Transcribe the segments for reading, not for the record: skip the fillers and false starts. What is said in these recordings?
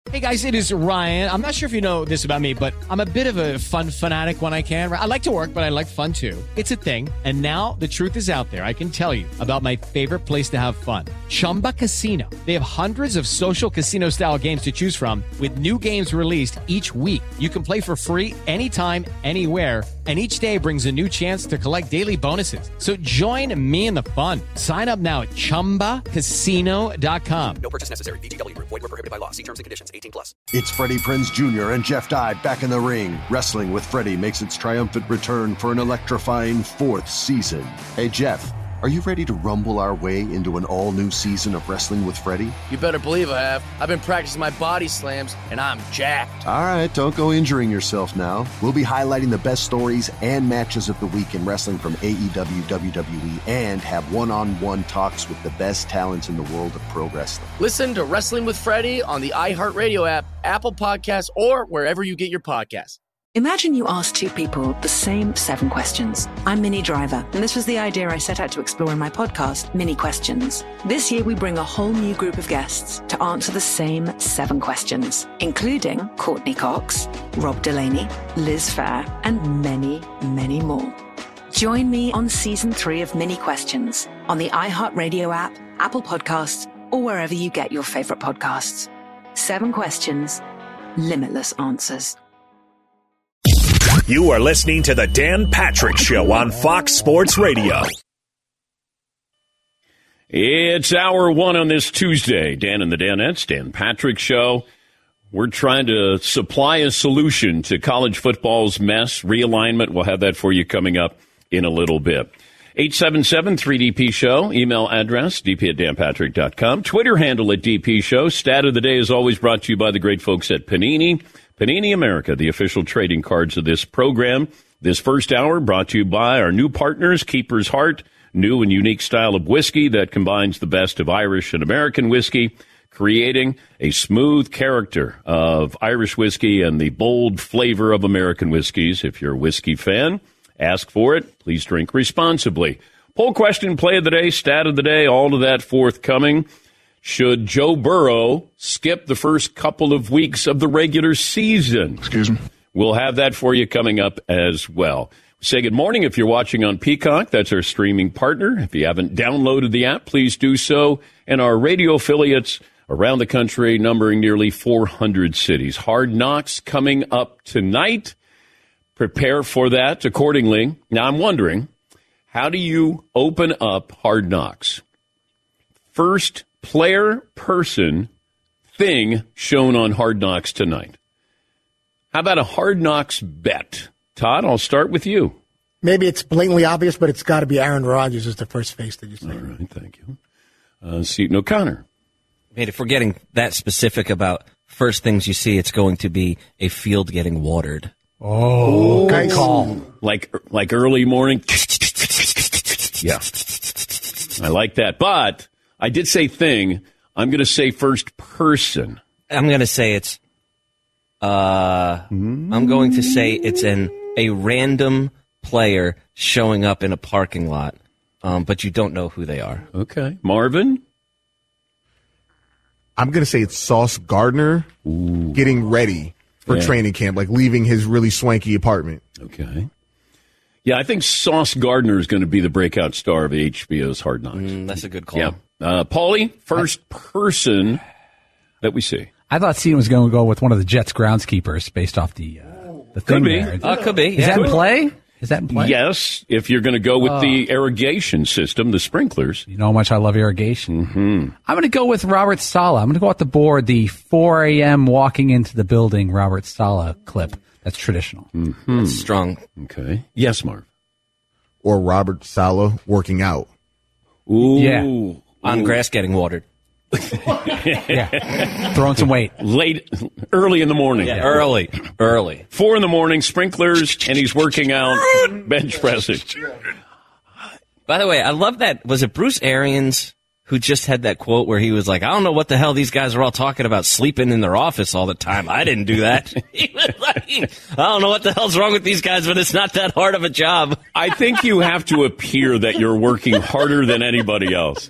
Hey guys, it is Ryan. I'm not sure if you know this about me, but I'm a bit of a fun fanatic when I can. I like to work, but I like fun too. It's a thing. And now the truth is out there. I can tell you about my favorite place to have fun. Chumba Casino. They have hundreds of social casino style games to choose from with new games released each week. You can play for free anytime, anywhere. And each day brings a new chance to collect daily bonuses. So join me in the fun. Sign up now at ChumbaCasino.com. No purchase necessary. VGW. Void where prohibited by law. See terms and conditions. 18+. It's Freddie Prinze Jr. and Jeff Dye back in the ring. Wrestling with Freddie makes its triumphant return for an electrifying 4th season. Hey, Jeff, are you ready to rumble our way into an all-new season of Wrestling with Freddie? You better believe I have. I've been practicing my body slams, and I'm jacked. All right, don't go injuring yourself now. We'll be highlighting the best stories and matches of the week in wrestling from AEW, WWE, and have one-on-one talks with the best talents in the world of pro wrestling. Listen to Wrestling with Freddie on the iHeartRadio app, Apple Podcasts, or wherever you get your podcasts. Imagine you ask two people the same 7 questions. I'm Minnie Driver, and this was the idea I set out to explore in my podcast, Minnie Questions. This year, we bring a whole new group of guests to answer the same 7 questions, including Courtney Cox, Rob Delaney, Liz Phair, and many, many more. Join me on Season 3 of Minnie Questions on the iHeartRadio app, Apple Podcasts, or wherever you get your favorite podcasts. 7 questions, limitless answers. You are listening to The Dan Patrick Show on Fox Sports Radio. It's hour 1 on this Tuesday. Dan and the Danettes, Dan Patrick Show. We're trying to supply a solution to college football's mess, realignment. We'll have that for you coming up in a little bit. 877-3DP Show. Email address, dp@danpatrick.com. Twitter handle at DP Show. Stat of the day is always brought to you by the great folks at Panini. Panini America, the official trading cards of this program. This first hour brought to you by our new partners, Keeper's Heart, new and unique style of whiskey that combines the best of Irish and American whiskey, creating a smooth character of Irish whiskey and the bold flavor of American whiskeys. If you're a whiskey fan, ask for it. Please drink responsibly. Poll question, play of the day, stat of the day, all of that forthcoming. Should Joe Burrow skip the first couple of weeks of the regular season? Excuse me. We'll have that for you coming up as well. Say good morning if you're watching on Peacock. That's our streaming partner. If you haven't downloaded the app, please do so. And our radio affiliates around the country, numbering nearly 400 cities. Hard Knocks coming up tonight. Prepare for that accordingly. Now, I'm wondering, how do you open up Hard Knocks? First player, person, thing shown on Hard Knocks tonight. How about a Hard Knocks bet? Todd, I'll start with you. Maybe it's blatantly obvious, but it's got to be Aaron Rodgers as the first face that you say. All right, thank you. Seton O'Connor. Mate, if we're getting that specific about first things you see, it's going to be a field getting watered. Oh, good call. Like early morning. Yeah. I like that. But I did say thing. I'm going to say first person. I'm going to say it's, I'm going to say it's a random player showing up in a parking lot, but you don't know who they are. Okay. Marvin? I'm going to say it's Sauce Gardner getting ready for training camp, like leaving his really swanky apartment. Okay. Yeah, I think Sauce Gardner is going to be the breakout star of HBO's Hard Knocks. That's a good call. Yeah. Paulie, first person that we see. I thought Seton was going to go with one of the Jets groundskeepers based off the thing could be. there. Could be. Is that in play? Is that in play? Yes, if you're going to go with the irrigation system, the sprinklers. You know how much I love irrigation. Mm-hmm. I'm going to go with Robert Saleh. I'm going to go off the board, the 4 a.m. walking into the building Robert Saleh clip. That's traditional. Mm-hmm. That's strong. Okay. Yes, Marv. Or Robert Saleh working out. Ooh. Yeah. On grass getting watered. Yeah. Throwing some weight. Early in the morning. Yeah, early. 4 in the morning, sprinklers, and he's working out, bench pressing. By the way, I love that. Was it Bruce Arians who just had that quote where he was like, I don't know what the hell these guys are all talking about sleeping in their office all the time. I didn't do that. He was like, I don't know what the hell's wrong with these guys, but it's not that hard of a job. I think you have to appear that you're working harder than anybody else.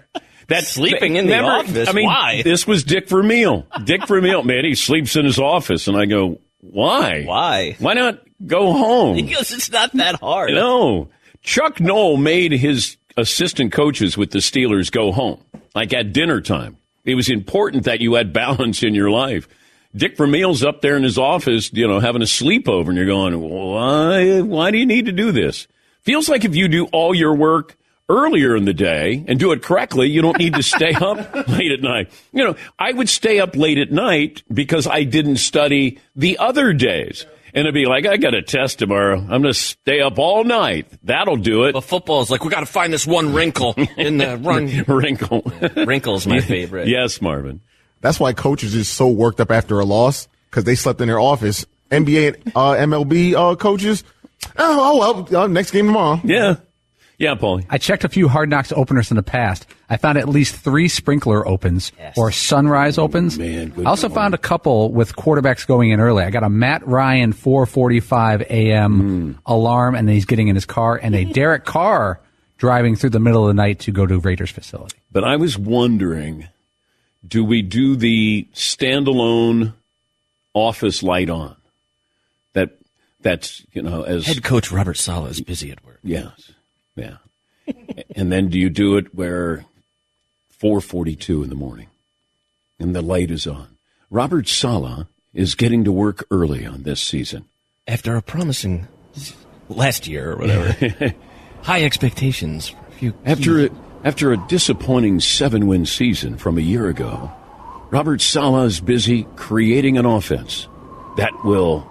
Sleeping in the office? I mean, why? This was Dick Vermeil. Dick Vermeil, man, he sleeps in his office. And I go, why? Why? Why not go home? Because it's not that hard. No. Chuck Noll made his assistant coaches with the Steelers go home, like at dinner time. It was important that you had balance in your life. Dick Vermeil's up there in his office, having a sleepover, and you're going, why do you need to do this? Feels like if you do all your work earlier in the day and do it correctly, you don't need to stay up late at night. I would stay up late at night because I didn't study the other days. And it'd be like, I got a test tomorrow. I'm going to stay up all night. That'll do it. But football is like, we got to find this one wrinkle in the run. Wrinkle. Wrinkle's my favorite. Yes, Marvin. That's why coaches is so worked up after a loss, because they slept in their office. NBA and MLB coaches, next game tomorrow. Yeah. Yeah, Paulie. I checked a few Hard Knocks openers in the past. I found at least 3 sprinkler opens or sunrise opens. Man, I also found a couple with quarterbacks going in early. I got a Matt Ryan 4:45 a.m. alarm, and then he's getting in his car, and a Derek Carr driving through the middle of the night to go to Raiders facility. But I was wondering, do we do the standalone office light on? That's as head coach Robert Saleh is busy at work. Yes. Yeah. And then do you do it where 4:42 in the morning and the light is on? Robert Saleh is getting to work early on this season. After a promising last year or whatever. High expectations for a few. After a disappointing 7-win season from a year ago, Robert Saleh is busy creating an offense that will...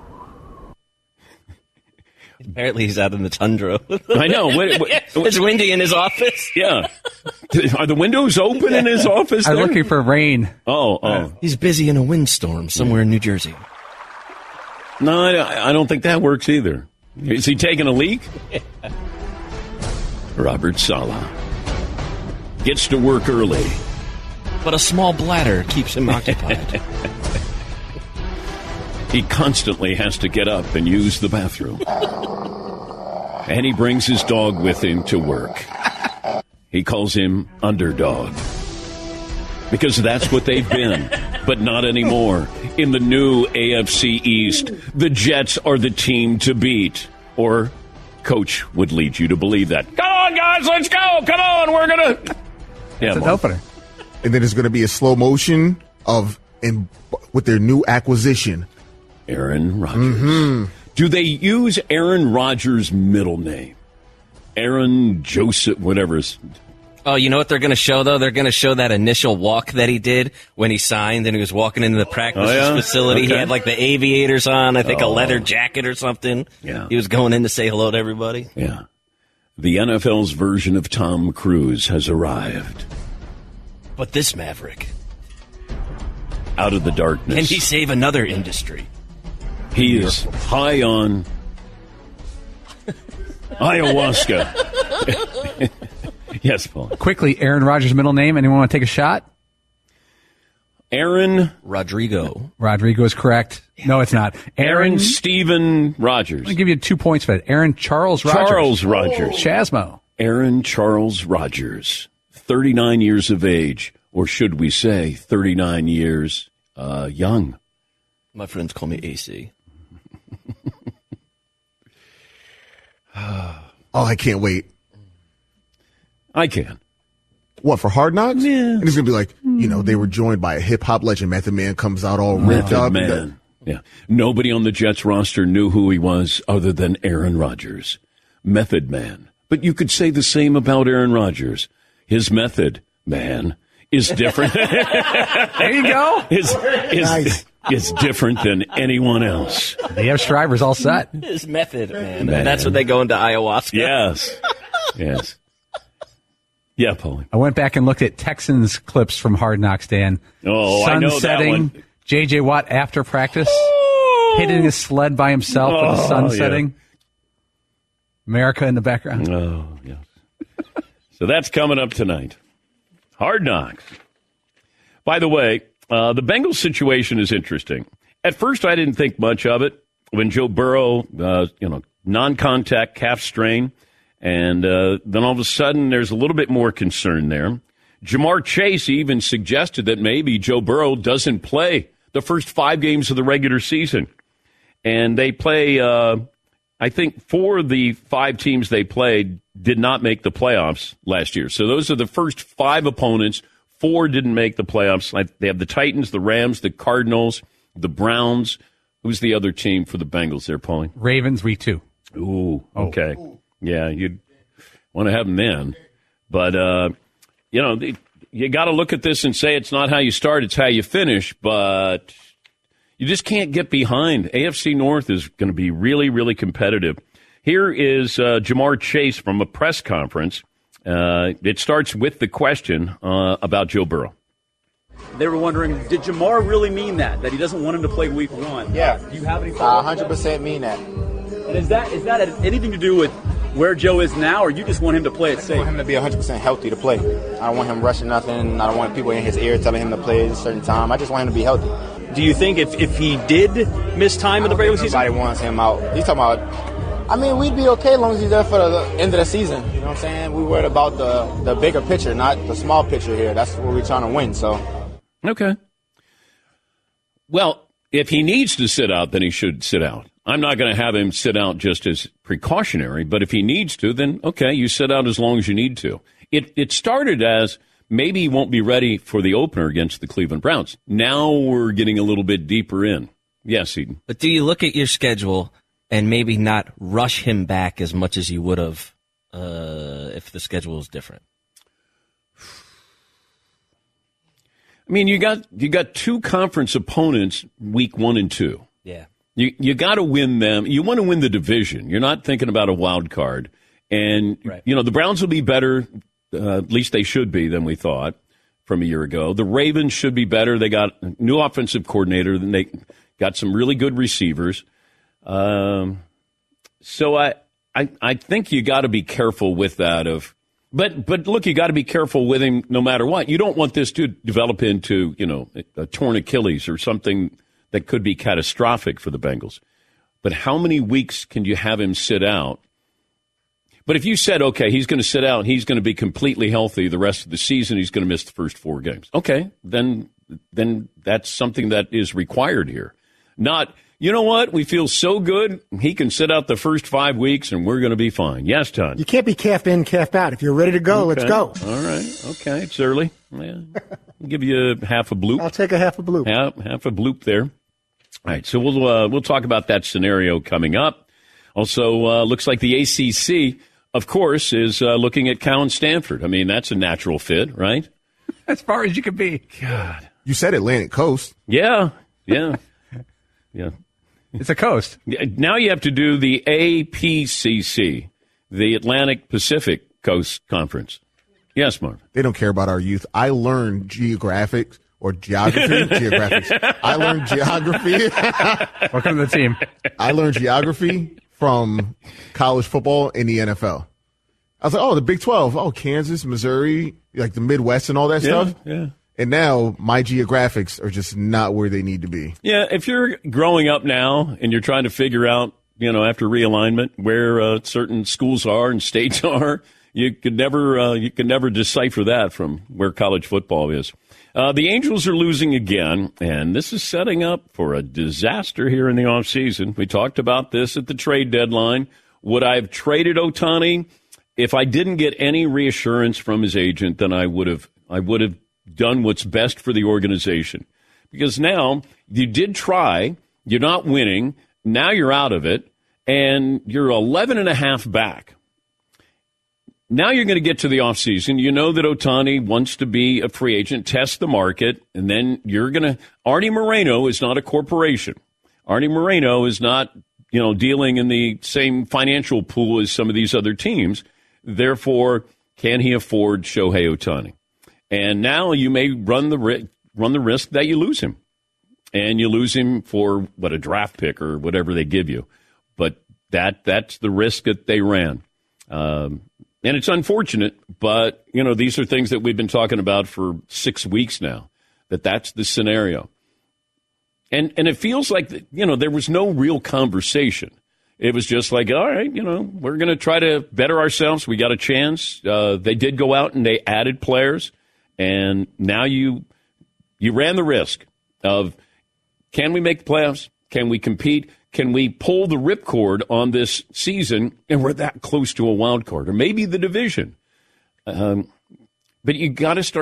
Apparently he's out in the tundra. I know. It's windy in his office. Yeah. Are the windows open in his office I'm there? looking for rain. Oh. He's busy in a windstorm somewhere in New Jersey. No, I don't think that works either. Is he taking a leak? Robert Saleh gets to work early. But a small bladder keeps him occupied. He constantly has to get up and use the bathroom. And he brings his dog with him to work. He calls him Underdog. Because that's what they've been, but not anymore. In the new AFC East, the Jets are the team to beat. Or Coach would lead you to believe that. Come on, guys, let's go. Come on, we're going to... It's an opener. And then there's going to be a slow motion with their new acquisition. Aaron Rodgers. Do they use Aaron Rodgers' middle name? Aaron Joseph, whatever. Oh, you know what they're going to show, though? They're going to show that initial walk that he did when he signed and he was walking into the practice facility. Okay. He had like the aviators on, I think a leather jacket or something. Yeah. He was going in to say hello to everybody. Yeah. The NFL's version of Tom Cruise has arrived. But this Maverick. Out of the darkness. Can he save another industry? He is high on ayahuasca. Yes, Paul. Quickly, Aaron Rodgers' middle name. Anyone want to take a shot? Aaron Rodrigo. Rodrigo is correct. No, it's not. Aaron Stephen Rodgers. I'm going to give you 2 points for that. Aaron Charles Rodgers. Charles Rodgers. Chasmo. Aaron Charles Rodgers. 39 years of age. Or should we say 39 years young. My friends call me AC. Oh, I can't wait. I can. What, for Hard Knocks? Yeah. And it's going to be like, they were joined by a hip-hop legend. Method Man comes out all ripped up. Man. Yeah. Nobody on the Jets roster knew who he was other than Aaron Rodgers. Method Man. But you could say the same about Aaron Rodgers. His method, man, is different. There you go. Nice. It's different than anyone else. They have Shriver's all set. His method, man. That's what they go into ayahuasca. Yes. Yeah, Paulie. I went back and looked at Texans clips from Hard Knocks, Dan. Oh, I know that one. J.J. Watt after practice, hitting his sled by himself with the sun setting. America in the background. Oh, yes. So that's coming up tonight. Hard Knocks. By the way, the Bengals situation is interesting. At first, I didn't think much of it when Joe Burrow, non-contact calf strain, and then all of a sudden, there's a little bit more concern there. Jamar Chase even suggested that maybe Joe Burrow doesn't play the first 5 games of the regular season. And they play, I think 4 of the 5 teams they played did not make the playoffs last year. So those are the first 5 opponents. 4 didn't make the playoffs. They have the Titans, the Rams, the Cardinals, the Browns. Who's the other team for the Bengals there, Paulie? Ravens, week 2. Ooh, okay. Yeah, you'd want to have them then. But, you got to look at this and say it's not how you start, it's how you finish. But you just can't get behind. AFC North is going to be really, really competitive. Here is Jamar Chase from a press conference. It starts with the question about Joe Burrow. They were wondering, did Jamar really mean that he doesn't want him to play week 1? Yeah. Do you have any 100% mean that. And is that anything to do with where Joe is now, or you just want him to play it safe? I want him to be 100% healthy to play. I don't want him rushing nothing. I don't want people in his ear telling him to play at a certain time. I just want him to be healthy. Do you think if he did miss time in the regular season? Nobody wants him out. He's talking about, we'd be okay as long as he's there for the end of the season. You know what I'm saying? We worried about the bigger picture, not the small picture here. That's what we're trying to win, so. Okay. Well, if he needs to sit out, then he should sit out. I'm not going to have him sit out just as precautionary, but if he needs to, then okay, you sit out as long as you need to. It started as maybe he won't be ready for the opener against the Cleveland Browns. Now we're getting a little bit deeper in. Yes, Eden. But do you look at your schedule and maybe not rush him back as much as you would have if the schedule was different? I mean, you got 2 conference opponents week 1 and 2. Yeah. You got to win them. You want to win the division. You're not thinking about a wild card. And, right. The Browns will be better, at least they should be, than we thought from a year ago. The Ravens should be better. They got a new offensive coordinator. They got some really good receivers. So I think you got to be careful with that. But look, you got to be careful with him no matter what. You don't want this to develop into, a torn Achilles or something that could be catastrophic for the Bengals. But how many weeks can you have him sit out? But if you said, okay, he's going to sit out, he's going to be completely healthy the rest of the season, he's going to miss the first 4 games. Okay, then that's something that is required here. Not, you know what, we feel so good, he can sit out the first 5 weeks and we're going to be fine. Yes, Todd? You can't be calf in, calf out. If you're ready to go, okay. Let's go. All right, okay, it's early. Yeah. I'll give you half a bloop. I'll take a half a bloop. Half a bloop there. All right, so we'll talk about that scenario coming up. Also, looks like the ACC, of course, is looking at Cal and Stanford. I mean, that's a natural fit, right? As far as you can be. God. You said Atlantic Coast. Yeah. It's a coast. Now you have to do the APCC, the Atlantic Pacific Coast Conference. Yes, Marv. They don't care about our youth. I learned geographics. Or geography. Geographics. I learned geography. Welcome to the team. I learned geography from college football in the NFL. I was like, the Big 12. Oh, Kansas, Missouri, like the Midwest and all that stuff. Yeah. And now my geographics are just not where they need to be. Yeah, if you're growing up now and you're trying to figure out, after realignment, where certain schools are and states are, you could never decipher that from where college football is. The Angels are losing again, and this is setting up for a disaster here in the offseason. We talked about this at the trade deadline. Would I have traded Ohtani? If I didn't get any reassurance from his agent, then I would have done what's best for the organization. Because now you did try, you're not winning, now you're out of it, and you're 11.5 back. Now you're going to get to the offseason. You know that Ohtani wants to be a free agent, test the market, and then you're going to – Artie Moreno is not a corporation. Artie Moreno is not, dealing in the same financial pool as some of these other teams. Therefore, can he afford Shohei Ohtani? And now you may run the risk that you lose him. And you lose him for, a draft pick or whatever they give you. But that's the risk that they ran. And it's unfortunate, but, these are things that we've been talking about for 6 weeks now, that's the scenario. And it feels like, there was no real conversation. It was just like, all right, we're going to try to better ourselves. We got a chance. They did go out and they added players. And now you ran the risk of, can we make the playoffs? Can we compete? Can we pull the ripcord on this season? And we're that close to a wild card, or maybe the division. But you got to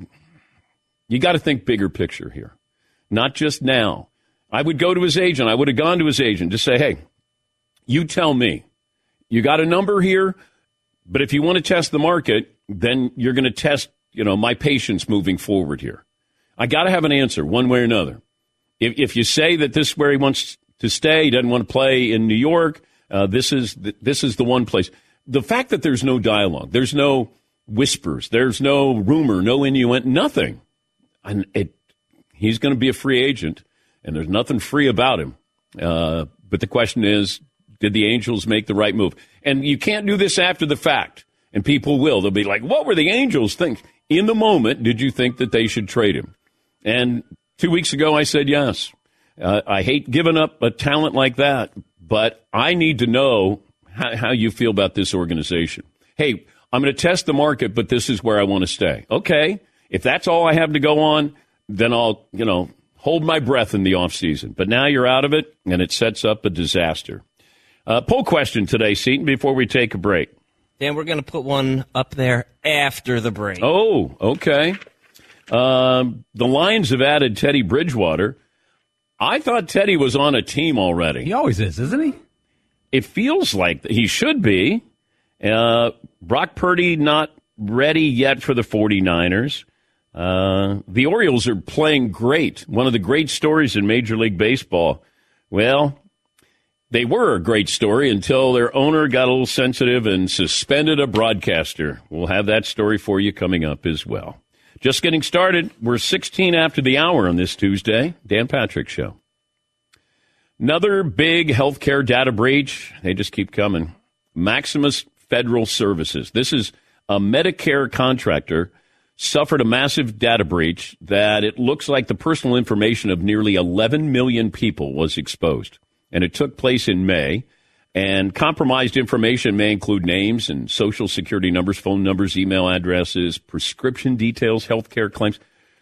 think bigger picture here, not just now. I would go to his agent. I would have gone to his agent to say, hey, you tell me. You got a number here, but if you want to test the market, then you're going to test, my patience moving forward here. I got to have an answer one way or another. If you say that this is where he wants to stay, he doesn't want to play in New York, this is the one place. The fact that there's no dialogue, there's no whispers, there's no rumor, no innuendo, nothing. And he's going to be a free agent, and there's nothing free about him. But the question is, did the Angels make the right move? And you can't do this after the fact, and people will. They'll be like, what were the Angels thinking? In the moment, did you think that they should trade him? And 2 weeks ago, I said yes. I hate giving up a talent like that, but I need to know how you feel about this organization. Hey, I'm going to test the market, but this is where I want to stay. Okay, if that's all I have to go on, then I'll, hold my breath in the offseason. But now you're out of it, and it sets up a disaster. Poll question today, Seton, before we take a break. Dan, we're going to put one up there after the break. Oh, okay. The Lions have added Teddy Bridgewater. I thought Teddy was on a team already. He always is, isn't he? It feels like he should be. Brock Purdy not ready yet for the 49ers. The Orioles are playing great. One of the great stories in Major League Baseball. Well, they were a great story until their owner got a little sensitive and suspended a broadcaster. We'll have that story for you coming up as well. Just getting started. We're 16 after the hour on this Tuesday. Dan Patrick Show. Another big healthcare data breach. They just keep coming. Maximus Federal Services. This is a Medicare contractor suffered a massive data breach that it looks like the personal information of nearly 11 million people was exposed. And it took place in May. And compromised information may include names and social security numbers, phone numbers, email addresses, prescription details, healthcare claims.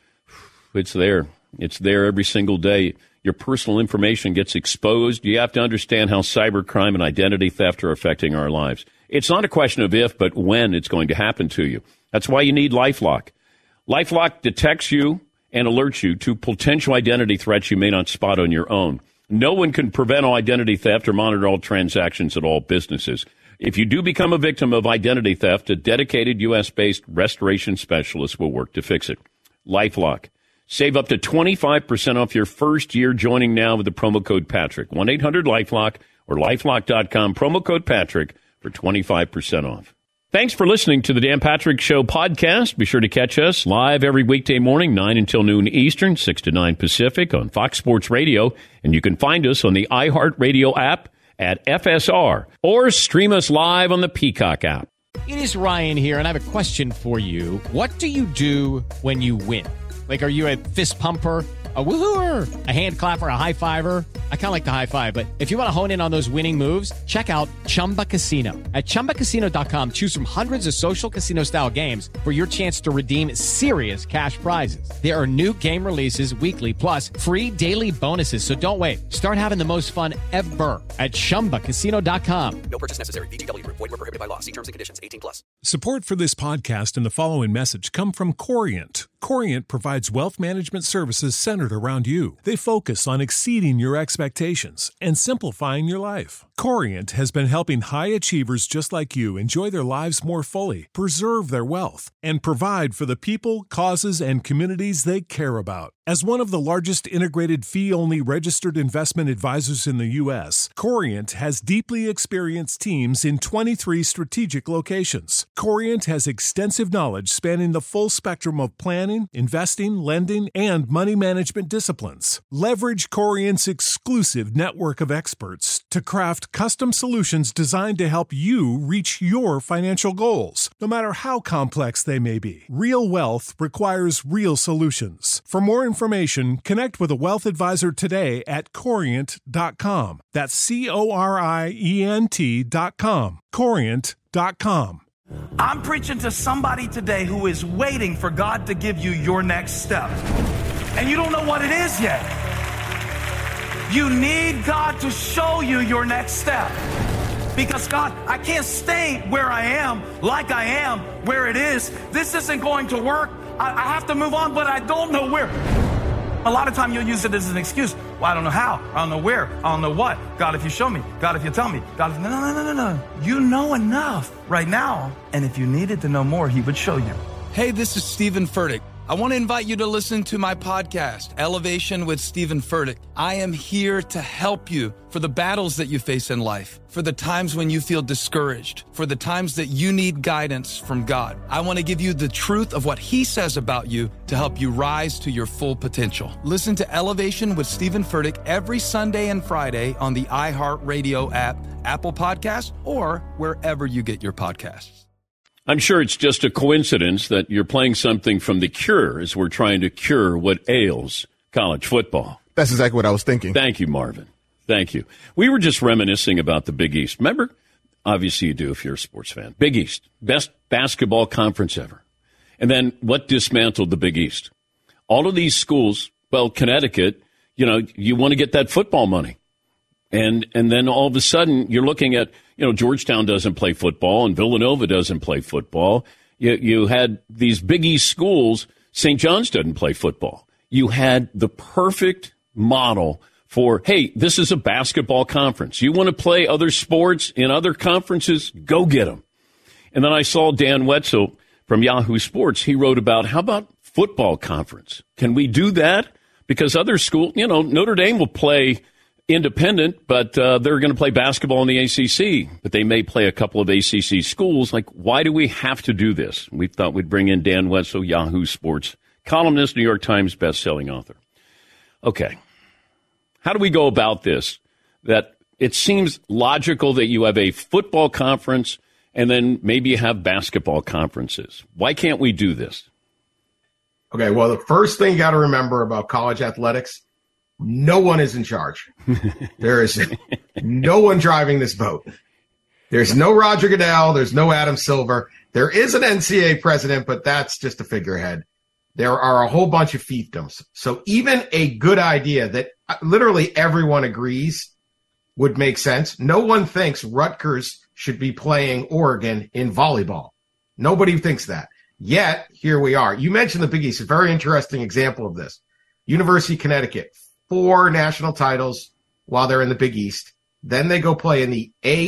It's there. It's there every single day. Your personal information gets exposed. You have to understand how cybercrime and identity theft are affecting our lives. It's not a question of if, but when it's going to happen to you. That's why you need LifeLock. LifeLock detects you and alerts you to potential identity threats you may not spot on your own. No one can prevent all identity theft or monitor all transactions at all businesses. If you do become a victim of identity theft, a dedicated U.S.-based restoration specialist will work to fix it. LifeLock. Save up to 25% off your first year joining now with the promo code Patrick. 1-800-LifeLock or LifeLock.com. Promo code Patrick for 25% off. Thanks for listening to the Dan Patrick Show podcast. Be sure to catch us live every weekday morning, 9 until noon Eastern, 6 to 9 Pacific on Fox Sports Radio. And you can find us on the iHeartRadio app at FSR or stream us live on the Peacock app. It is Ryan here, and I have a question for you. What do you do when you win? Like, are you a fist pumper, a woohooer, a hand clapper, a high fiver? I kind of like the high five, but if you want to hone in on those winning moves, check out Chumba Casino. At ChumbaCasino.com, choose from hundreds of social casino-style games for your chance to redeem serious cash prizes. There are new game releases weekly, plus free daily bonuses. So don't wait. Start having the most fun ever at ChumbaCasino.com. No purchase necessary. VGW. Void where prohibited by law. See terms and conditions. 18+. Support for this podcast and the following message come from Corient. Corient provides wealth management services centered around you. They focus on exceeding your expectations and simplifying your life. Corient has been helping high achievers just like you enjoy their lives more fully, preserve their wealth, and provide for the people, causes, and communities they care about. As one of the largest integrated fee-only registered investment advisors in the U.S., Corient has deeply experienced teams in 23 strategic locations. Corient has extensive knowledge spanning the full spectrum of planning, investing, lending, and money management disciplines. Leverage Corient's exclusive network of experts to craft custom solutions designed to help you reach your financial goals, no matter how complex they may be. Real wealth requires real solutions. For more information, connect with a wealth advisor today at Corient.com. That's Corient.com. Corient.com. I'm preaching to somebody today who is waiting for God to give you your next step. And you don't know what it is yet. You need God to show you your next step. Because God, I can't stay where I am, like I am, where it is. This isn't going to work. I have to move on, but I don't know where. A lot of time you'll use it as an excuse. Well, I don't know how. I don't know where. I don't know what. God, if you show me. God, if you tell me. God, if... No. You know enough right now. And if you needed to know more, he would show you. Hey, this is Stephen Furtick. I want to invite you to listen to my podcast, Elevation with Stephen Furtick. I am here to help you for the battles that you face in life, for the times when you feel discouraged, for the times that you need guidance from God. I want to give you the truth of what he says about you to help you rise to your full potential. Listen to Elevation with Stephen Furtick every Sunday and Friday on the iHeartRadio app, Apple Podcasts, or wherever you get your podcasts. I'm sure it's just a coincidence that you're playing something from The Cure as we're trying to cure what ails college football. That's exactly what I was thinking. Thank you, Marvin. Thank you. We were just reminiscing about the Big East. Remember? Obviously you do if you're a sports fan. Big East, best basketball conference ever. And then what dismantled the Big East? All of these schools, well, Connecticut, you want to get that football money. And then all of a sudden you're looking at, Georgetown doesn't play football and Villanova doesn't play football. You had these Big East schools. St. John's doesn't play football. You had the perfect model for, hey, this is a basketball conference. You want to play other sports in other conferences? Go get them. And then I saw Dan Wetzel from Yahoo Sports. He wrote about, how about football conference? Can we do that? Because other schools, Notre Dame will play independent, but they're going to play basketball in the ACC, but they may play a couple of ACC schools. Like, why do we have to do this? We thought we'd bring in Dan Wetzel, Yahoo Sports columnist, New York Times best-selling author. Okay. How do we go about this? That it seems logical that you have a football conference and then maybe you have basketball conferences. Why can't we do this? Okay, well, the first thing you got to remember about college athletics, no one is in charge. There is no one driving this boat. There's no Roger Goodell. There's no Adam Silver. There is an NCAA president, but that's just a figurehead. There are a whole bunch of fiefdoms. So even a good idea that literally everyone agrees would make sense. No one thinks Rutgers should be playing Oregon in volleyball. Nobody thinks that. Yet, here we are. You mentioned the Big East, a very interesting example of this. University of Connecticut, 4 national titles while they're in the Big East. Then they go play in the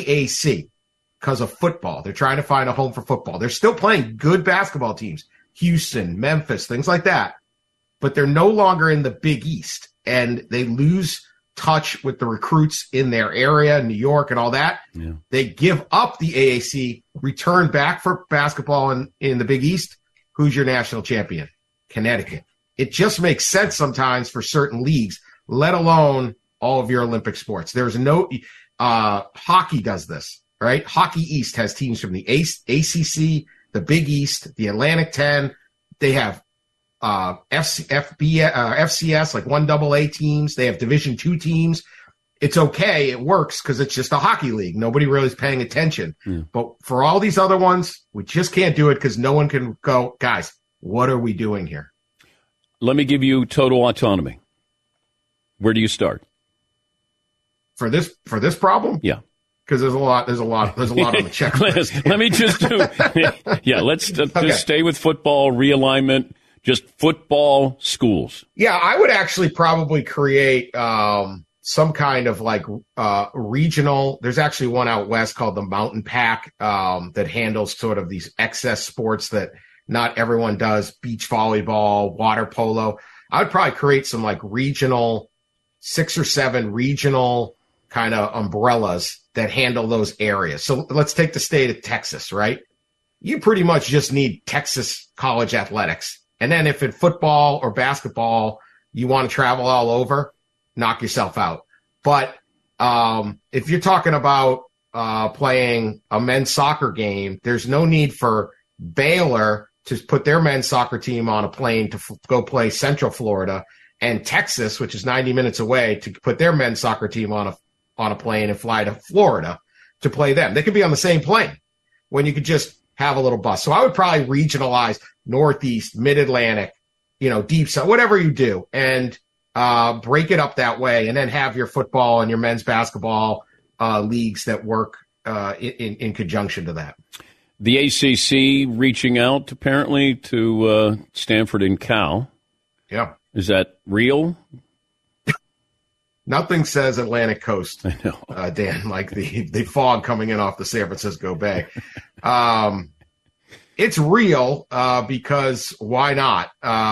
AAC because of football. They're trying to find a home for football. They're still playing good basketball teams, Houston, Memphis, things like that. But they're no longer in the Big East, and they lose touch with the recruits in their area, New York and all that. Yeah. They give up the AAC, return back for basketball in the Big East. Who's your national champion? Connecticut. It just makes sense sometimes for certain leagues, let alone all of your Olympic sports. There's no hockey does this, right? Hockey East has teams from the ACC, the Big East, the Atlantic 10. They have FCS, like 1AA teams. They have Division II teams. It's okay. It works because it's just a hockey league. Nobody really is paying attention. But for all these other ones, we just can't do it because no one can go, guys, what are we doing here? Let me give you total autonomy. Where do you start? For this problem? Yeah. Because there's a lot on the checklist. Let me just do, let's just stay with football, realignment, just football schools. Yeah, I would actually probably create some kind of like regional. There's actually one out west called the Mountain Pack that handles sort of these excess sports that not everyone does, beach volleyball, water polo. I would probably create some like regional, 6 or 7 regional kind of umbrellas that handle those areas. So let's take the state of Texas, right? You pretty much just need Texas college athletics. And then if in football or basketball, you want to travel all over, knock yourself out. But if you're talking about playing a men's soccer game, there's no need for Baylor to put their men's soccer team on a plane to go play Central Florida, and Texas, which is 90 minutes away, to put their men's soccer team on a plane and fly to Florida to play them. They could be on the same plane when you could just have a little bust. So I would probably regionalize Northeast, Mid-Atlantic, Deep South, whatever you do, and break it up that way, and then have your football and your men's basketball leagues that work in conjunction to that. The ACC reaching out apparently to Stanford and Cal. Yeah. Is that real? Nothing says Atlantic Coast, I know. Dan, like the fog coming in off the San Francisco Bay. It's real because why not?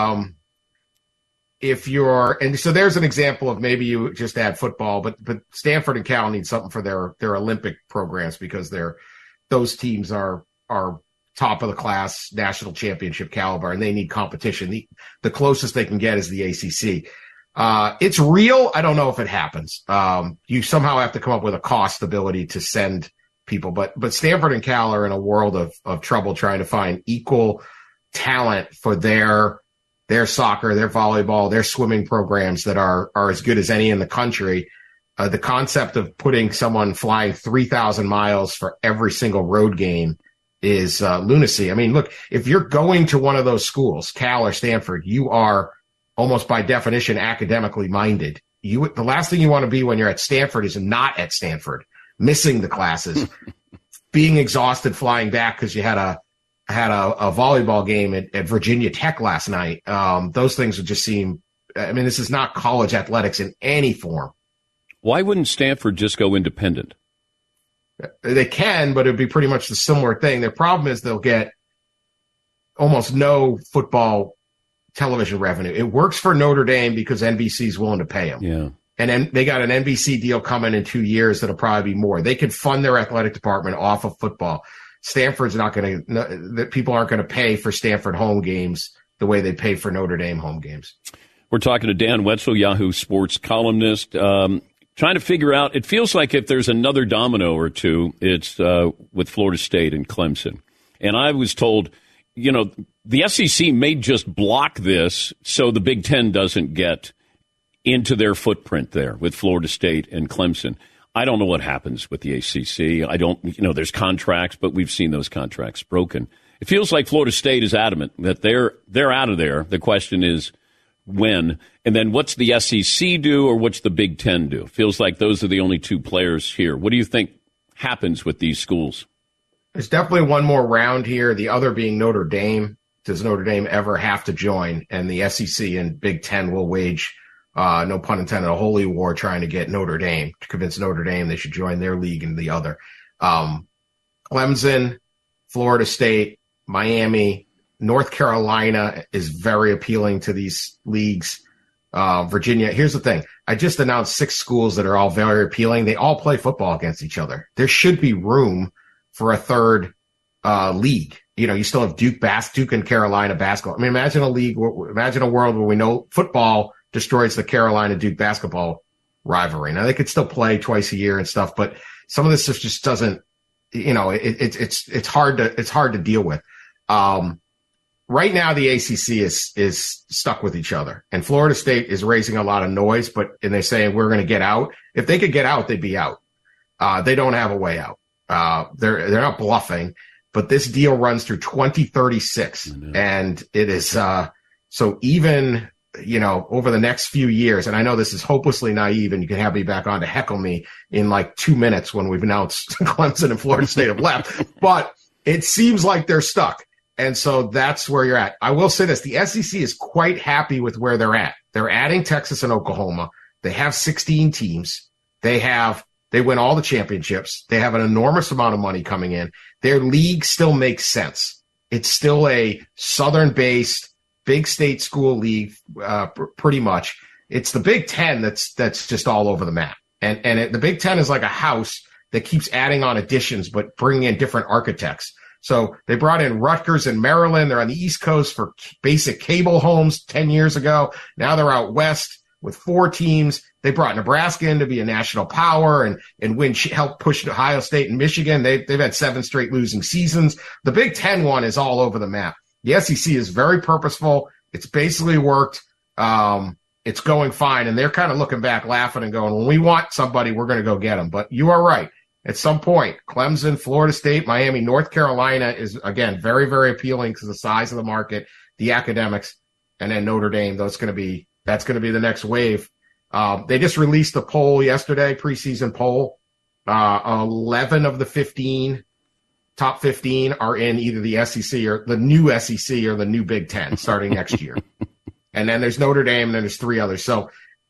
So there's an example of maybe you just add football, but Stanford and Cal need something for their Olympic programs because those teams are top of the class, national championship caliber, and they need competition. The closest they can get is the ACC. It's real. I don't know if it happens. You somehow have to come up with a cost ability to send people, but Stanford and Cal are in a world of trouble trying to find equal talent for their soccer, their volleyball, their swimming programs that are as good as any in the country. The concept of putting someone flying 3,000 miles for every single road game is lunacy. I mean, look, if you're going to one of those schools, Cal or Stanford, you are almost by definition academically minded. The last thing you want to be when you're at Stanford is not at Stanford, missing the classes, being exhausted flying back because you had a volleyball game at Virginia Tech last night. Those things would just seem, this is not college athletics in any form. Why wouldn't Stanford just go independent? They can, but it'd be pretty much the similar thing. Their problem is they'll get almost no football television revenue. It works for Notre Dame because NBC is willing to pay them. Yeah. And then they got an NBC deal coming in 2 years that'll probably be more. They could fund their athletic department off of football. Stanford's not going to, people aren't going to pay for Stanford home games the way they pay for Notre Dame home games. We're talking to Dan Wetzel, Yahoo Sports columnist, trying to figure out, it feels like if there's another domino or two, it's with Florida State and Clemson. And I was told, the SEC may just block this so the Big Ten doesn't get into their footprint there with Florida State and Clemson. I don't know what happens with the ACC. I don't, there's contracts, but we've seen those contracts broken. It feels like Florida State is adamant that they're out of there. The question is when, and then what's the SEC do or what's the Big Ten do? Feels like those are the only two players here. What do you think happens with these schools? There's definitely one more round here, the other being Notre Dame. Does Notre Dame ever have to join? And the SEC and Big Ten will wage, no pun intended, a holy war trying to get Notre Dame, to convince Notre Dame they should join their league and the other. Clemson, Florida State, Miami, North Carolina is very appealing to these leagues. Virginia, here's the thing. I just announced 6 schools that are all very appealing. They all play football against each other. There should be room for a third league. You still have Duke and Carolina basketball. Imagine a world where we know football destroys the Carolina-Duke basketball rivalry. Now, they could still play twice a year and stuff, but some of this stuff just doesn't, it's hard to deal with. Right now, the ACC is stuck with each other, and Florida State is raising a lot of noise, and they're saying we're going to get out. If they could get out, they'd be out. They don't have a way out. They're not bluffing, but this deal runs through 2036, and it is so even over the next few years. And I know this is hopelessly naive, and you can have me back on to heckle me in like 2 minutes when we've announced Clemson and Florida State have left, but it seems like they're stuck. And so that's where you're at. I will say this. The SEC is quite happy with where they're at. They're adding Texas and Oklahoma. They have 16 teams. They win all the championships. They have an enormous amount of money coming in. Their league still makes sense. It's still a Southern-based, big state school league, pretty much. It's the Big Ten that's just all over the map. And the Big Ten is like a house that keeps adding on additions, but bringing in different architects. So they brought in Rutgers in Maryland. They're on the East Coast for basic cable homes 10 years ago. Now they're out west with 4 teams. They brought Nebraska in to be a national power and help push Ohio State and Michigan. They've had 7 straight losing seasons. The Big Ten one is all over the map. The SEC is very purposeful. It's basically worked. It's going fine. And they're kind of looking back, laughing and going, when we want somebody, we're going to go get them. But you are right. At some point, Clemson, Florida State, Miami, North Carolina is, again, very, very appealing because of the size of the market, the academics, and then Notre Dame. That's going to be the next wave. They just released the poll yesterday, preseason poll. 11 of the 15, top 15 are in either the SEC or the new SEC or the new Big Ten starting next year. And then there's Notre Dame, and then there's 3 others. So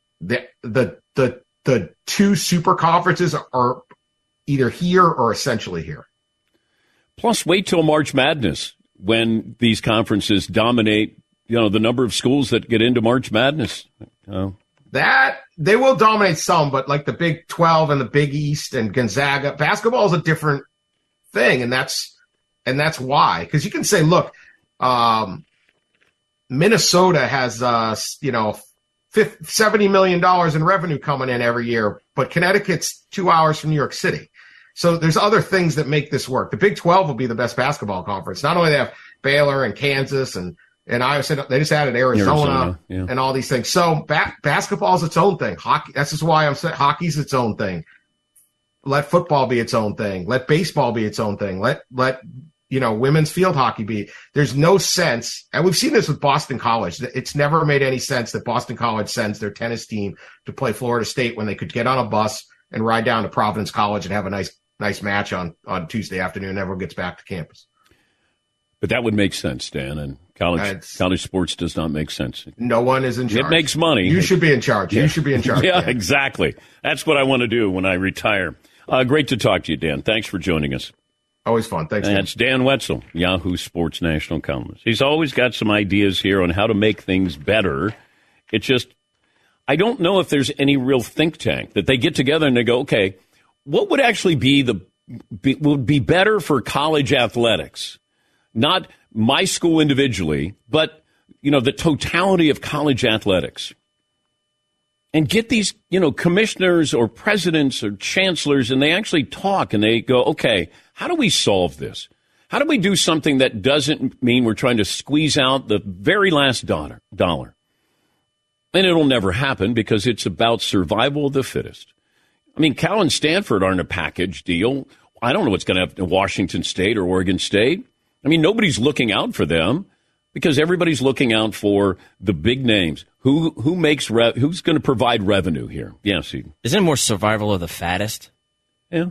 the 2 super conferences are either here or essentially here. Plus, wait till March Madness when these conferences dominate, the number of schools that get into March Madness. That they will dominate some, but like the Big 12 and the Big East and Gonzaga, basketball is a different thing, and that's why. Because you can say, look, Minnesota has $70 million in revenue coming in every year, but Connecticut's 2 hours from New York City. So there's other things that make this work. The Big 12 will be the best basketball conference. Not only they have Baylor and Kansas and Iowa State, they just added Arizona and all these things. So basketball is its own thing. Hockey, that's just why I'm saying hockey's its own thing. Let football be its own thing. Let baseball be its own thing. Let women's field hockey be. There's no sense, and we've seen this with Boston College. It's never made any sense that Boston College sends their tennis team to play Florida State when they could get on a bus and ride down to Providence College and have a nice match on Tuesday afternoon, and everyone gets back to campus. But that would make sense, Dan, and college sports does not make sense. No one is in charge. It makes money. You should be in charge. Yeah. You should be in charge. Yeah, Dan. exactly. That's what I want to do when I retire. Great to talk to you, Dan. Thanks for joining us. Always fun. Thanks. Dan. That's Dan Wetzel, Yahoo Sports national columnist. He's always got some ideas here on how to make things better. It's just, I don't know if there's any real think tank that they get together and they go, okay, what would actually would be better for college athletics? Not my school individually, but, the totality of college athletics. And get these, commissioners or presidents or chancellors, and they actually talk and they go, okay, how do we solve this? How do we do something that doesn't mean we're trying to squeeze out the very last dollar? And it'll never happen because it's about survival of the fittest. I mean, Cal and Stanford aren't a package deal. I don't know what's going to happen to Washington State or Oregon State. I mean, nobody's looking out for them because everybody's looking out for the big names. Who's going to provide revenue here? Yeah, see. Isn't it more survival of the fattest? Yeah.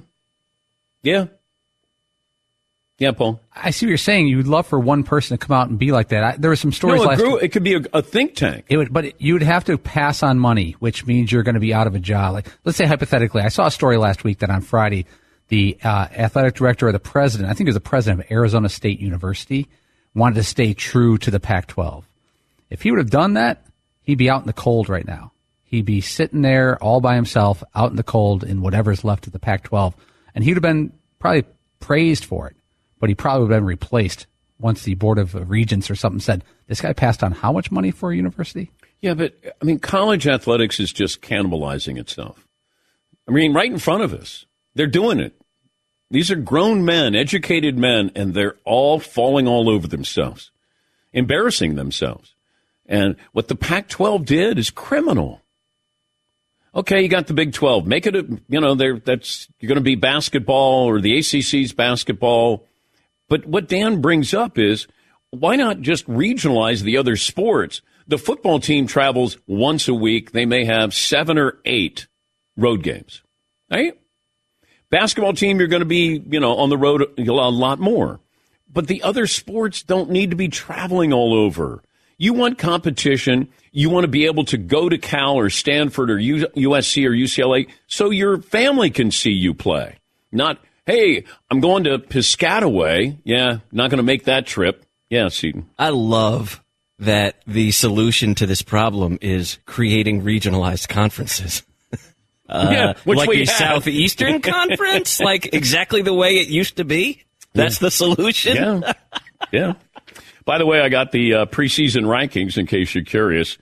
Yeah, Paul. I see what you're saying. You'd love for one person to come out and be like that. There were some stories last week. It could be a think tank. But you would have to pass on money, which means you're going to be out of a job. Like, let's say hypothetically, I saw a story last week that on Friday, the athletic director or the president, I think it was the president of Arizona State University, wanted to stay true to the Pac-12. If he would have done that, he'd be out in the cold right now. He'd be sitting there all by himself, out in the cold in whatever's left of the Pac-12. And he'd have been probably praised for it. But he probably would have been replaced once the Board of Regents or something said, this guy passed on how much money for a university? Yeah, but, I mean, college athletics is just cannibalizing itself. I mean, right in front of us. They're doing it. These are grown men, educated men, and they're all falling all over themselves, embarrassing themselves. And what the Pac-12 did is criminal. Okay, you got the Big 12. Make it you're going to be basketball or the ACC's basketball. But what Dan brings up is, why not just regionalize the other sports? The football team travels once a week. They may have 7 or 8 road games, right? Basketball team, you're going to be, on the road a lot more. But the other sports don't need to be traveling all over. You want competition. You want to be able to go to Cal or Stanford or USC or UCLA so your family can see you play. Not, hey, I'm going to Piscataway. Yeah, not going to make that trip. Yeah, Seton. I love that the solution to this problem is creating regionalized conferences. Which like we the have. Southeastern Conference, like exactly the way it used to be. That's the solution. Yeah. By the way, I got the preseason rankings in case you're curious.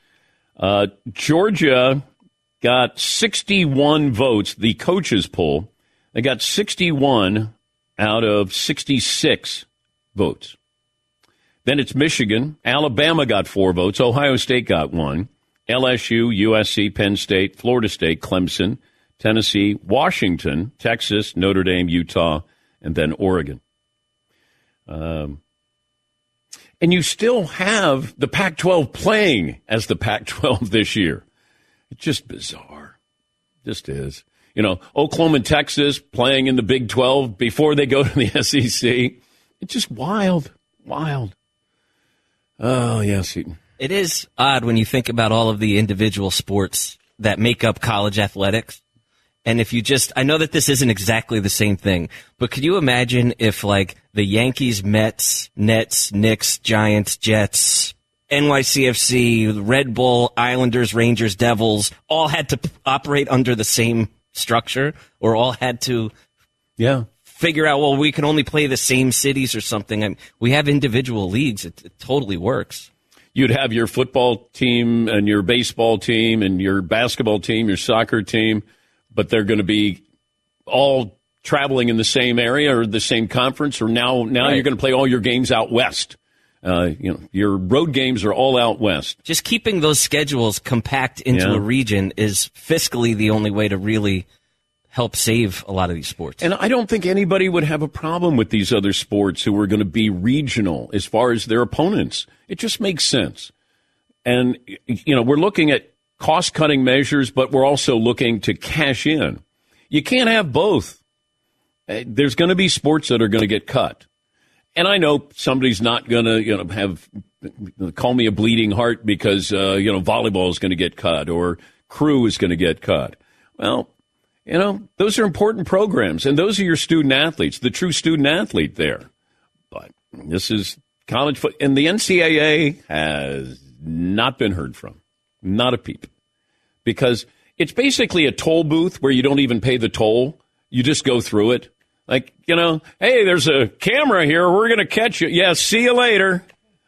Georgia got 61 votes, the coaches poll. They got 61 out of 66 votes. Then it's Michigan. Alabama got 4 votes. Ohio State got 1. LSU, USC, Penn State, Florida State, Clemson, Tennessee, Washington, Texas, Notre Dame, Utah, and then Oregon. And you still have the Pac-12 playing as the Pac-12 this year. It's just bizarre. Just is. You know, Oklahoma and Texas playing in the Big 12 before they go to the SEC. It's just wild. Wild. Oh, yes. It is odd when you think about all of the individual sports that make up college athletics. And if you just, I know that this isn't exactly the same thing, but could you imagine if like the Yankees, Mets, Nets, Knicks, Giants, Jets, NYCFC, Red Bull, Islanders, Rangers, Devils all had to operate under the same structure, or all had to figure out, well, we can only play the same cities or something. I mean, we have individual leagues. It totally works. You'd have your football team and your baseball team and your basketball team, your soccer team, but they're going to be all traveling in the same area or the same conference, or now right. You're going to play all your games out west. Your road games are all out west. Just keeping those schedules compact into a region is fiscally the only way to really help save a lot of these sports. And I don't think anybody would have a problem with these other sports who are going to be regional as far as their opponents. It just makes sense. And, we're looking at cost-cutting measures, but we're also looking to cash in. You can't have both. There's going to be sports that are going to get cut. And I know somebody's not going to, call me a bleeding heart because, volleyball is going to get cut or crew is going to get cut. Well, those are important programs, and those are your student athletes, the true student athlete there. But this is college football, and the NCAA has not been heard from. Not a peep. Because it's basically a toll booth where you don't even pay the toll. You just go through it. Like, hey, there's a camera here. We're going to catch you. Yeah, see you later.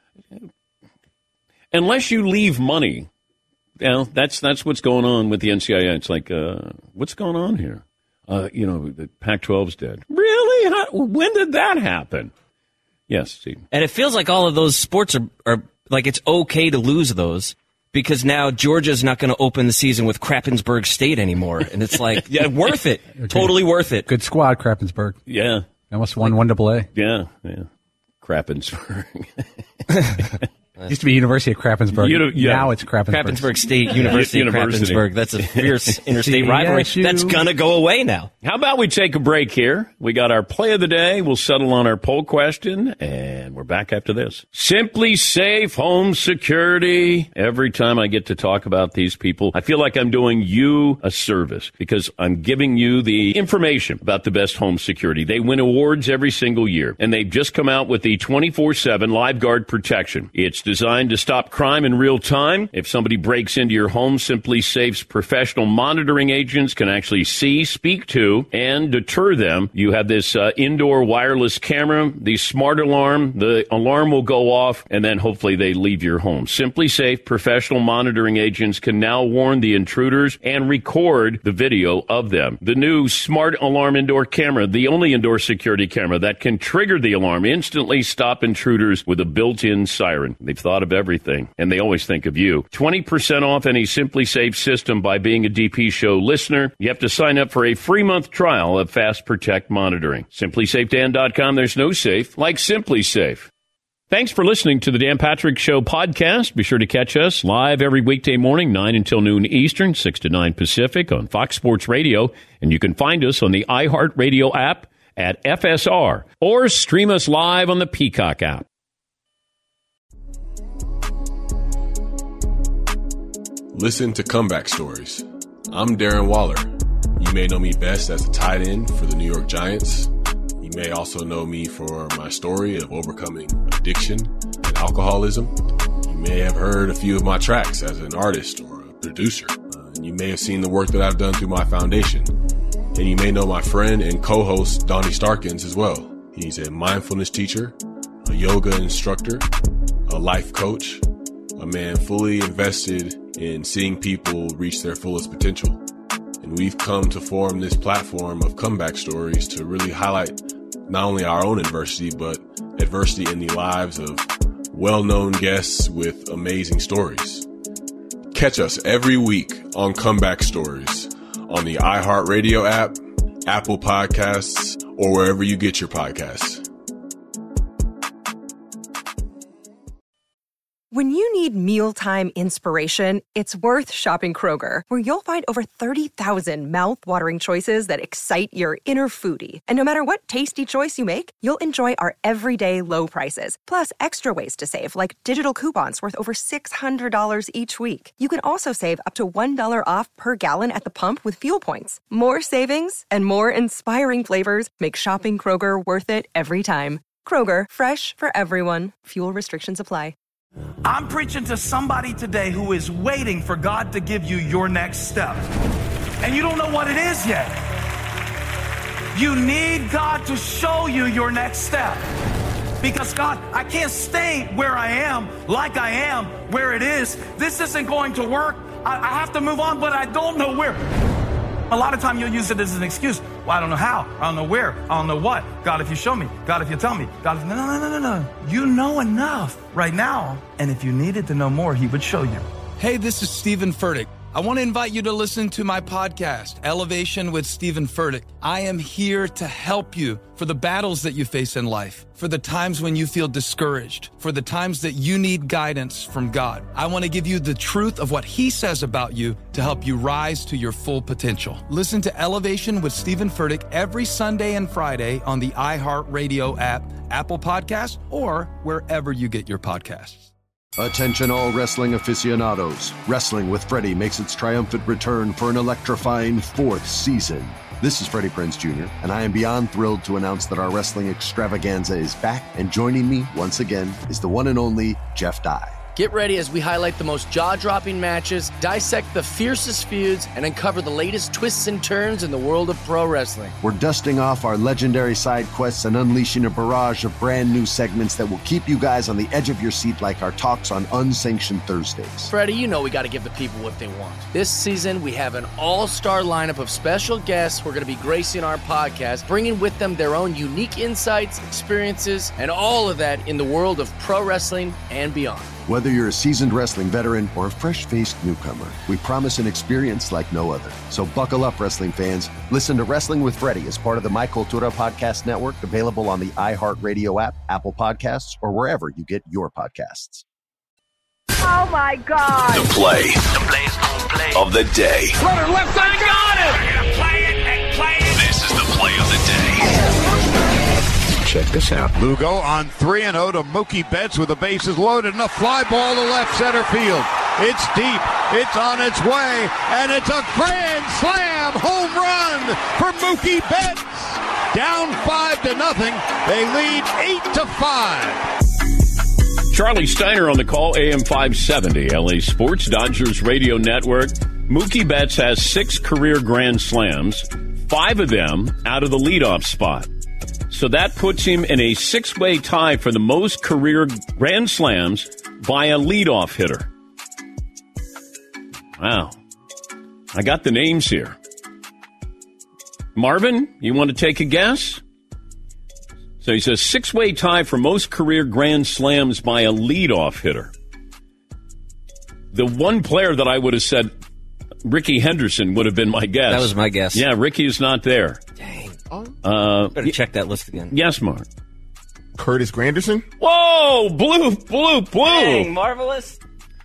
Unless you leave money. That's what's going on with the NCAA. It's like, what's going on here? The Pac-12's dead. Really? When did that happen? Yes, Steve. And it feels like all of those sports are like it's okay to lose those because now Georgia's not going to open the season with Krappensburg State anymore. And it's like, worth it. Totally worth it. Good squad, Krappensburg. Yeah. Almost won 1AA. Yeah. Krappensburg. Used to be University of Krappensburg. Now it's Krappensburg. Krappensburg State University of Krappensburg. That's a fierce interstate rivalry. That's going to go away now. How about we take a break here? We got our play of the day. We'll settle on our poll question, and we're back after this. Simply Safe Home Security. Every time I get to talk about these people, I feel like I'm doing you a service because I'm giving you the information about the best home security. They win awards every single year, and they've just come out with the 24/7 LiveGuard protection. It's designed to stop crime in real time. If somebody breaks into your home, Simply Safe's professional monitoring agents can actually see, speak to, and deter them. You have this indoor wireless camera, the smart alarm. The alarm will go off, and then hopefully they leave your home. Simply Safe professional monitoring agents can now warn the intruders and record the video of them. The new smart alarm indoor camera, the only indoor security camera that can trigger the alarm, instantly stop intruders with a built-in siren. They've thought of everything, and they always think of you. 20% off any Simply Safe system by being a DP Show listener. You have to sign up for a free month trial of Fast Protect monitoring. SimplySafeDan.com. There's no safe like Simply Safe. Thanks for listening to the Dan Patrick Show podcast. Be sure to catch us live every weekday morning, 9 until noon Eastern, 6 to 9 Pacific on Fox Sports Radio. And you can find us on the iHeartRadio app at FSR or stream us live on the Peacock app. Listen to Comeback Stories. I'm Darren Waller. You may know me best as a tight end for the New York Giants. You may also know me for my story of overcoming addiction and alcoholism. You may have heard a few of my tracks as an artist or a producer. And you may have seen the work that I've done through my foundation. And you may know my friend and co-host Donnie Starkins as well. He's a mindfulness teacher, a yoga instructor, a life coach, a man fully invested in seeing people reach their fullest potential. And we've come to form this platform of comeback stories to really highlight not only our own adversity, but adversity in the lives of well-known guests with amazing stories. Catch us every week on Comeback Stories on the iHeartRadio app, Apple Podcasts, or wherever you get your podcasts. When you need mealtime inspiration, it's worth shopping Kroger, where you'll find over 30,000 mouth-watering choices that excite your inner foodie. And no matter what tasty choice you make, you'll enjoy our everyday low prices, plus extra ways to save, like digital coupons worth over $600 each week. You can also save up to $1 off per gallon at the pump with fuel points. More savings and more inspiring flavors make shopping Kroger worth it every time. Kroger, fresh for everyone. Fuel restrictions apply. I'm preaching to somebody today who is waiting for God to give you your next step. And you don't know what it is yet. You need God to show you your next step. Because God, I can't stay where I am, like I am, where it is. This isn't going to work. I have to move on, but I don't know where. A lot of time you'll use it as an excuse. Well, I don't know how. I don't know where. I don't know what. God, if you show me. God, if you tell me. God, if... No. You know enough right now. And if you needed to know more, he would show you. Hey, this is Stephen Furtick. I want to invite you to listen to my podcast, Elevation with Stephen Furtick. I am here to help you for the battles that you face in life, for the times when you feel discouraged, for the times that you need guidance from God. I want to give you the truth of what he says about you to help you rise to your full potential. Listen to Elevation with Stephen Furtick every Sunday and Friday on the iHeartRadio app, Apple Podcasts, or wherever you get your podcasts. Attention all wrestling aficionados. Wrestling with Freddie makes its triumphant return for an electrifying 4th season. This is Freddie Prinze Jr., and I am beyond thrilled to announce that our wrestling extravaganza is back, and joining me once again is the one and only Jeff Dye. Get ready as we highlight the most jaw-dropping matches, dissect the fiercest feuds, and uncover the latest twists and turns in the world of pro wrestling. We're dusting off our legendary side quests and unleashing a barrage of brand new segments that will keep you guys on the edge of your seat like our talks on Unsanctioned Thursdays. Freddie, you know we got to give the people what they want. This season, we have an all-star lineup of special guests who are going to be gracing our podcast, bringing with them their own unique insights, experiences, and all of that in the world of pro wrestling and beyond. Whether you're a seasoned wrestling veteran or a fresh-faced newcomer, we promise an experience like no other. So buckle up, wrestling fans. Listen to Wrestling with Freddie as part of the My Cultura Podcast Network, available on the iHeartRadio app, Apple Podcasts, or wherever you get your podcasts. Oh, my God. The play of the day. Runner left side, got it. Play it and play it. This is the play of the day. Check this out. Lugo on 3-0 to Mookie Betts with the bases loaded and a fly ball to left center field. It's deep. It's on its way, and it's a grand slam home run for Mookie Betts. Down 5-0. They lead 8-5. Charlie Steiner on the call, AM 570, LA Sports, Dodgers Radio Network. Mookie Betts has 6 career grand slams, 5 of them out of the leadoff spot. So that puts him in a 6-way tie for the most career grand slams by a leadoff hitter. Wow. I got the names here. Marvin, you want to take a guess? So he says 6-way tie for most career grand slams by a leadoff hitter. The one player that I would have said Ricky Henderson would have been my guess. That was my guess. Yeah, Ricky is not there. Dang. Better check that list again. Yes, Mark. Curtis Granderson? Whoa! Blue! Dang, marvelous.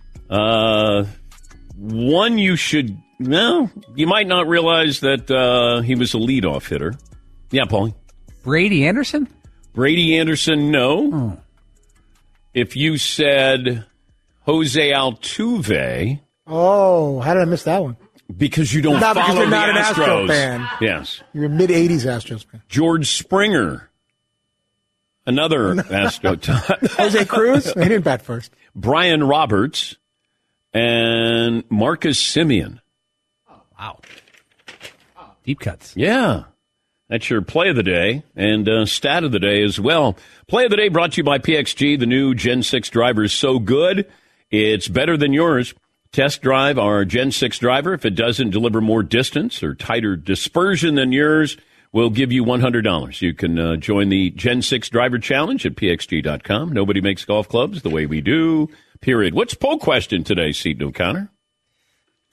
One you should... No, you might not realize that he was a leadoff hitter. Yeah, Paulie. Brady Anderson? Brady Anderson, no. Oh. If you said Jose Altuve... Oh, how did I miss that one? Because you don't not follow because you're not the an Astros. Astro fan. Yes. You're a mid-'80s Astros fan. George Springer. Another Astro. Jose Cruz? He didn't bat first. Brian Roberts and Marcus Semien. Oh, wow. Deep cuts. Yeah. That's your play of the day and stat of the day as well. Play of the day brought to you by PXG. The new Gen 6 driver is so good, it's better than yours. Test drive our Gen 6 driver. If it doesn't deliver more distance or tighter dispersion than yours, we'll give you $100. You can join the Gen 6 Driver Challenge at pxg.com. Nobody makes golf clubs the way we do, period. What's poll question today, Seton O'Connor?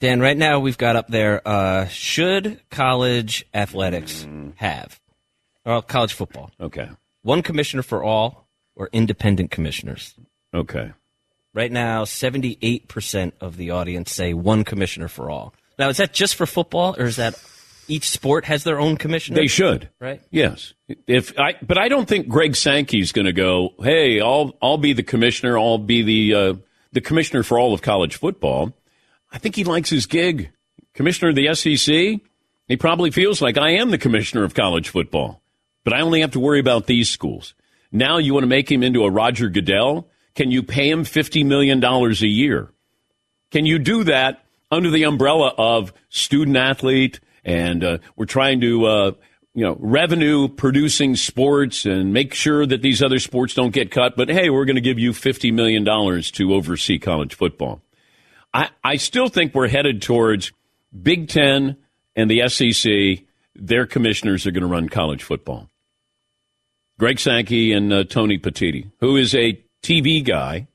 Dan, right now we've got up there, should college athletics have, or college football? Okay. One commissioner for all or independent commissioners? Okay. Right now, 78% of the audience say one commissioner for all. Now, is that just for football, or is that each sport has their own commissioner? They should. Right? Yes. But I don't think Greg Sankey's going to go, hey, I'll be the commissioner, I'll be the commissioner for all of college football. I think he likes his gig. Commissioner of the SEC, he probably feels like I am the commissioner of college football, but I only have to worry about these schools. Now you want to make him into a Roger Goodell? Can you pay him $50 million a year? Can you do that under the umbrella of student athlete and we're trying to revenue producing sports and make sure that these other sports don't get cut, but hey, we're going to give you $50 million to oversee college football. I still think we're headed towards Big Ten and the SEC. Their commissioners are going to run college football. Greg Sankey and Tony Petitti, who is a TV guy.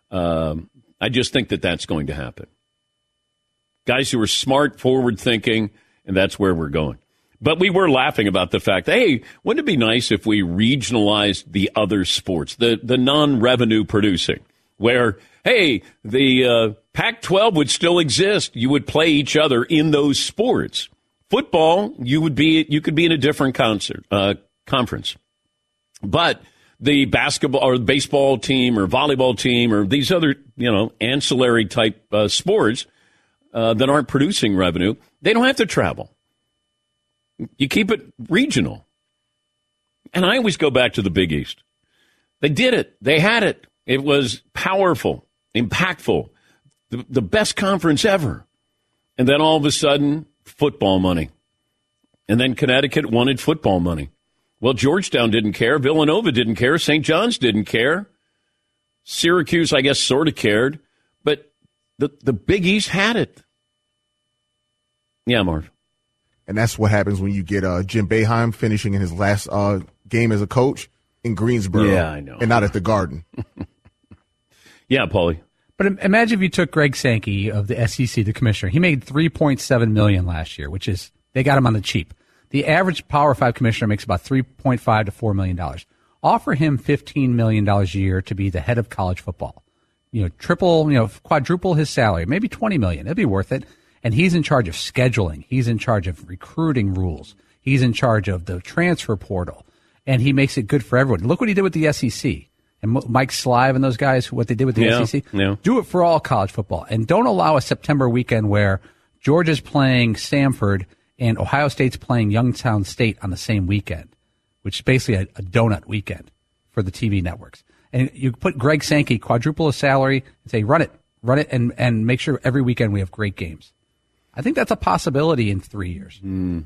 I just think that that's going to happen. Guys who are smart, forward-thinking, and that's where we're going. But we were laughing about the fact, hey, wouldn't it be nice if we regionalized the other sports, the non-revenue producing, where, hey, the Pac-12 would still exist. You would play each other in those sports. Football, you could be in a different conference. But the basketball or baseball team or volleyball team or these other, ancillary type sports that aren't producing revenue, they don't have to travel. You keep it regional. And I always go back to the Big East. They did it. They had it. It was powerful, impactful, the best conference ever. And then all of a sudden, football money. And then Connecticut wanted football money. Well, Georgetown didn't care. Villanova didn't care. St. John's didn't care. Syracuse, I guess, sort of cared. But the Big East had it. Yeah, Marv. And that's what happens when you get Jim Boeheim finishing in his last game as a coach in Greensboro. Yeah, I know. And not at the Garden. Yeah, Paulie. But imagine if you took Greg Sankey of the SEC, the commissioner. He made $3.7 million last year, which is, they got him on the cheap. The average Power 5 commissioner makes about $3.5 to $4 million. Offer him $15 million a year to be the head of college football. Quadruple his salary, maybe $20 million. It'd be worth it. And he's in charge of scheduling. He's in charge of recruiting rules. He's in charge of the transfer portal. And he makes it good for everyone. Look what he did with the SEC. And Mike Slive and those guys, what they did with the SEC. Yeah. Do it for all college football. And don't allow a September weekend where Georgia's playing Stanford and Ohio State's playing Youngstown State on the same weekend, which is basically a donut weekend for the TV networks. And you put Greg Sankey, quadruple his salary, and say, run it, and make sure every weekend we have great games. I think that's a possibility in 3 years.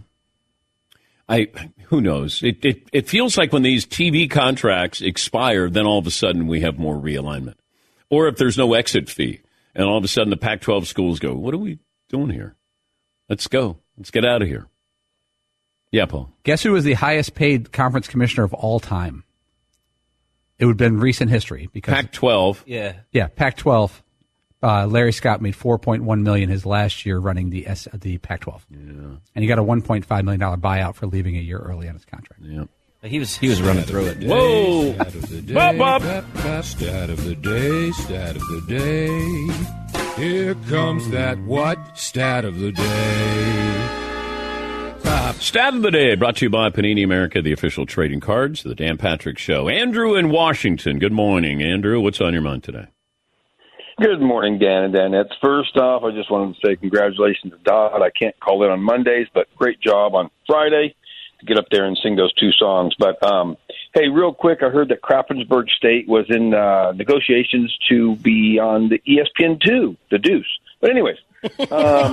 Who knows? It feels like when these TV contracts expire, then all of a sudden we have more realignment. Or if there's no exit fee, and all of a sudden the Pac-12 schools go, what are we doing here? Let's go. Let's get out of here. Yeah, Paul. Guess who was the highest paid conference commissioner of all time? It would have been recent history. Because Pac-12. Yeah, Pac-12. Larry Scott made $4.1 million his last year running the Pac-12. Yeah. And he got a $1.5 million buyout for leaving a year early on his contract. Yeah. He was running through it. Whoa! Stat of the day. Bop, bop. Stat of the day. Stat of the day. Here comes that what? Stat of the day. Stat of the day brought to you by Panini America, the official trading cards, the Dan Patrick Show. Andrew in Washington. Good morning, Andrew. What's on your mind today? Good morning, Dan and Danettes. First off, I just wanted to say congratulations to Dodd. I can't call it on Mondays, but great job on Friday to get up there and sing those two songs. But, hey, real quick, I heard that Krappensburg State was in negotiations to be on the ESPN2, the Deuce. But anyways, hey.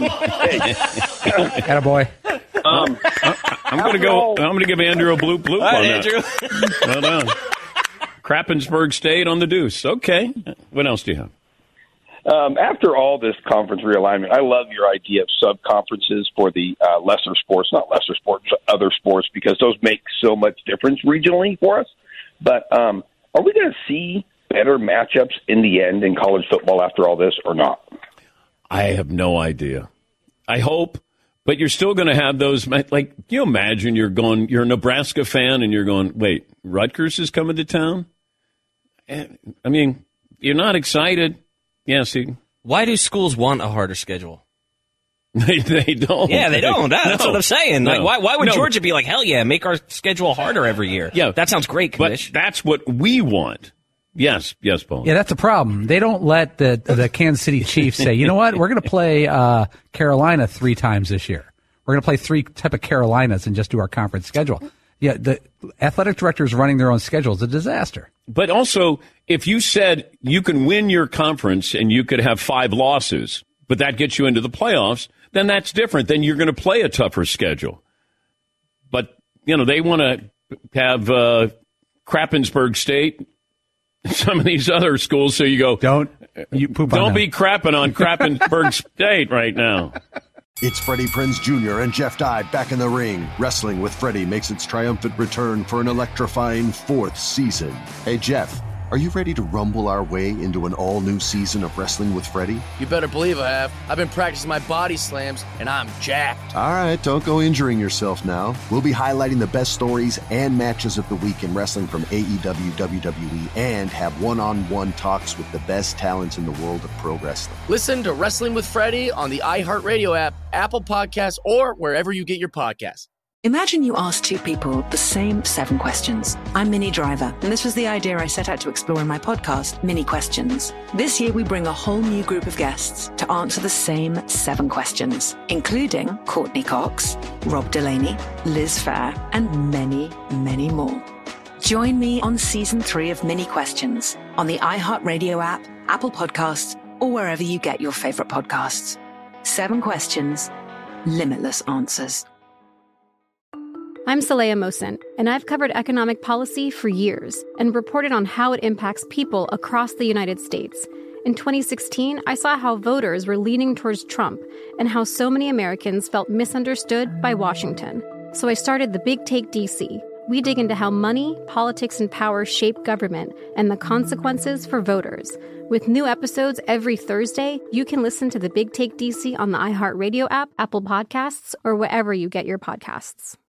Attaboy. I'm going to give Andrew a bloop on that. Andrew. Well done. Krappensburg State on the Deuce. Okay. What else do you have? After all this conference realignment, I love your idea of sub-conferences for the lesser sports, not lesser sports, other sports, because those make so much difference regionally for us. But are we going to see better matchups in the end in college football after all this or not? I have no idea. I hope. But you're still going to have those, like, can you imagine you're a Nebraska fan and you're going, wait, Rutgers is coming to town? I mean, you're not excited. Yeah, see. Why do schools want a harder schedule? They don't. Yeah, they don't. That's what I'm saying. No. Like, why would Georgia be like, hell yeah, make our schedule harder every year? Yeah. That sounds great, Kamish. But that's what we want. Yes, Paul. Yeah, that's a problem. They don't let the Kansas City Chiefs say, you know what, we're going to play Carolina 3 times this year. We're going to play 3 type of Carolinas and just do our conference schedule. Yeah, the athletic directors running their own schedule is a disaster. But also, if you said you can win your conference and you could have 5 losses, but that gets you into the playoffs, then that's different. Then you're going to play a tougher schedule. But, they want to have Krappensburg State, some of these other schools, so you go, don't be crapping on Krappensburg State right now. It's Freddie Prinze Jr. and Jeff Dye back in the ring. Wrestling with Freddie makes its triumphant return for an electrifying 4th season. Hey, Jeff, are you ready to rumble our way into an all-new season of Wrestling with Freddie? You better believe I have. I've been practicing my body slams, and I'm jacked. All right, don't go injuring yourself now. We'll be highlighting the best stories and matches of the week in wrestling from AEW, WWE, and have one-on-one talks with the best talents in the world of pro wrestling. Listen to Wrestling with Freddie on the iHeartRadio app, Apple Podcasts, or wherever you get your podcasts. Imagine you ask 2 people the same 7 questions. I'm Minnie Driver, and this was the idea I set out to explore in my podcast, Mini Questions. This year, we bring a whole new group of guests to answer the same 7 questions, including Courtney Cox, Rob Delaney, Liz Phair, and many, many more. Join me on Season 3 of Mini Questions on the iHeartRadio app, Apple Podcasts, or wherever you get your favorite podcasts. 7 questions, limitless answers. I'm Saleha Mohsin, and I've covered economic policy for years and reported on how it impacts people across the United States. In 2016, I saw how voters were leaning towards Trump and how so many Americans felt misunderstood by Washington. So I started The Big Take DC. We dig into how money, politics, and power shape government and the consequences for voters. With new episodes every Thursday, you can listen to The Big Take DC on the iHeartRadio app, Apple Podcasts, or wherever you get your podcasts.